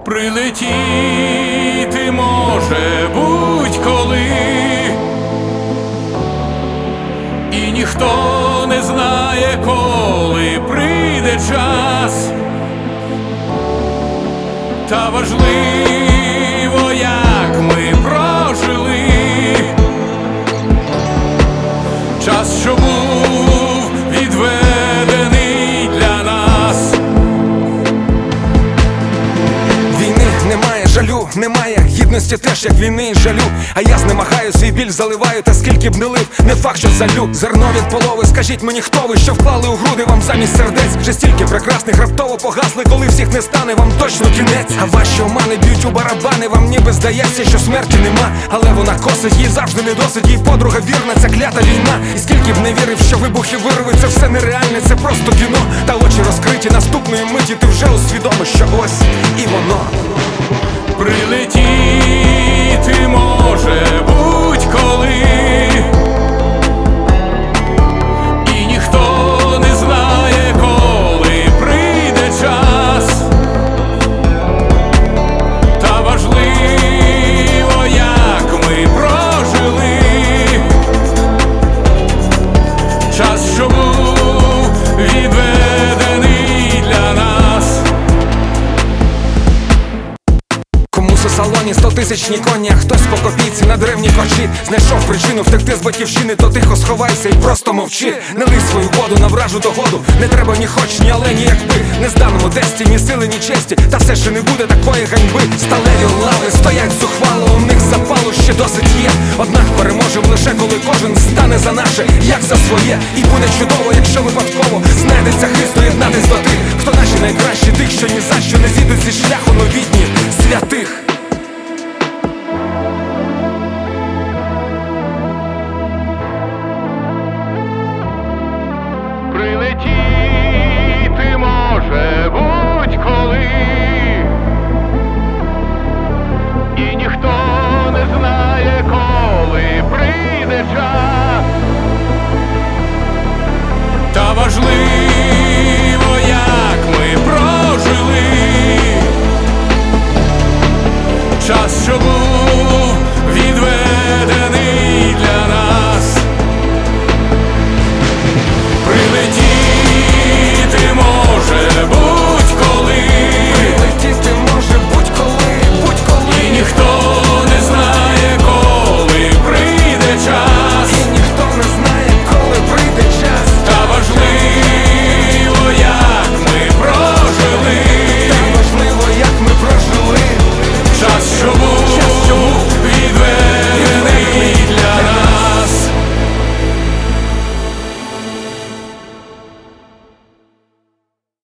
Прилетіти може будь-коли, і ніхто не знає, коли прийде час. Та важливо, як ми прожили час, що був відведений для нас. Війни немає, жалю немає, гідності теж, як війни і жалю. А я знемагаю, свій біль заливаю, та скільки б не лив, не факт, що залю. Зерно від полови, скажіть мені, хто ви, що вклали у груди вам замість сердець. Вже стільки прекрасних раптово погасли, коли всіх не стане, вам точно кінець. А ваші омани б'ють у барабани, вам ніби здається, що смерті нема. Але вона косить, їй завжди не досить, їй подруга вірна, ця клята війна. І скільки б не вірив, що вибухи вирви, це все нереальне, це просто кіно. Та очі розкриті, наступної миті ти вже усвідомиш, що ось і воно. Прилетіти може будь-коли, і ніхто не знає, коли прийде час. Та важливо, як ми прожили час, що був відведений для нас. Комусь у салоні 100-тисячні коні, а хтось по копійці на древній корчі. Знайшов причину втекти з батьківщини, то тихо сховайся і просто мовчи. Не лий свою воду на вражу догоду, не треба ні хоч, ні але, ні якби. Не зданому тесті, ні сили, ні честі, та все ще не буде такої ганьби. Сталеві лави стоять зухвало, у них запалу ще досить є. Однак переможем лише коли кожен стане за наше, як за своє. І буде чудово, якщо випадково знайдеться хист доєднатись до тих, хто наші найкращі, тих, що ні за що не зійдуть зі шляху новітніх святих.